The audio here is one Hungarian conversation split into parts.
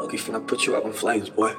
Lucky finna put you up in flames, boy.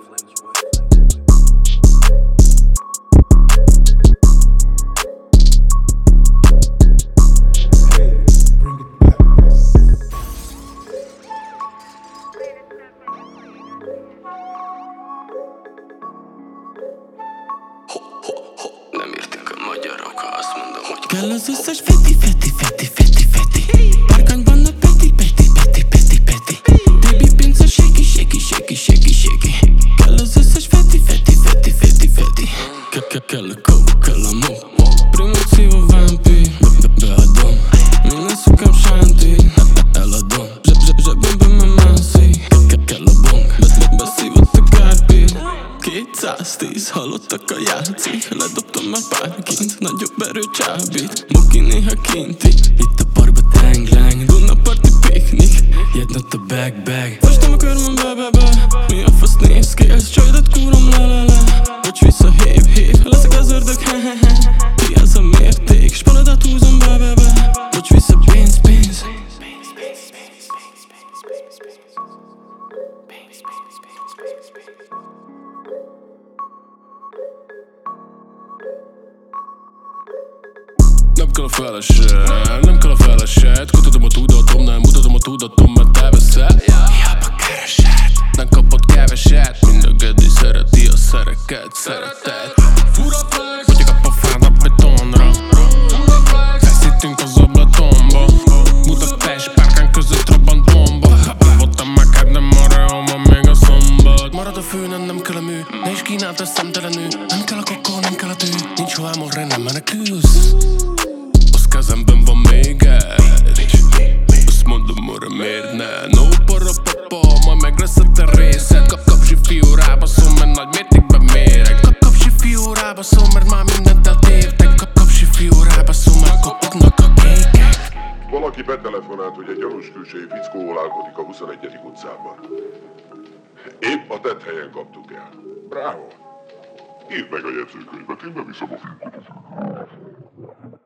Nem értik a magyarok, ha azt mondom, hogy kell az összes feti, feti, feti, feti, feti. Párkányban a peti, peti, peti, peti, peti. Baby pince, shaky, shaky, shaky, shaky, shaky. Kell az összes feti, feti, feti, feti, feti. Kell a coke, kell a mo. Promóció vampi, beadom. Minden szukám sánti, eladom. Zsebemben memászi, kell a bong. Beszívott a kárpi. 210, hallottak a játszik. Ledobtam már pár kint, nagyobb erő csábít. Muki néha kinti, itt a parkba teng-leng. Duna party piknik, yet not a bag. Fastam a körmön be. Mi a fasz néz ki, ez csajdat kúrom le. Bocs vissza hív, leszek az ördög, he. Mi az a mérték, spanodat húzom be. Bocs vissza pénz. Nem kell a felesed. Kutatom a tudatom, nem mutatom a tudatom, mert elveszed. Hiába keresed, nem kapod keveset. Mindenki szereti a szereket, szeretet. Fogyok a pofád a betonra. Feszítünk az ablatomba. Budapest párkány között robbant bomba. Voltam neked, nem arra van még a szombat. Marad a fő, nem kell a mű. Ne is kínáld a szemtelenül. Nem kell a kokó, nem kell a tű. Nincs hová morra, nem menekülsz. Kezemben van még egy. Azt mondom, arra miért ne? No para-papa, majd meg lesz a te részed. Kapsi fiú rábaszom, mert nagy mértékben méreg. Kapsi fiú rábaszom, mert már mindent eltértek. Kapsi fiú rábaszom, mert kopognak a kékek. Valaki betelefonált, hogy egy gyanús külsői fickó volálkodik a 21. utcában. Épp a tett helyen kaptuk el. Bravo! Írd meg a jegyzőkönyvet, én beviszem a filmkötözőt.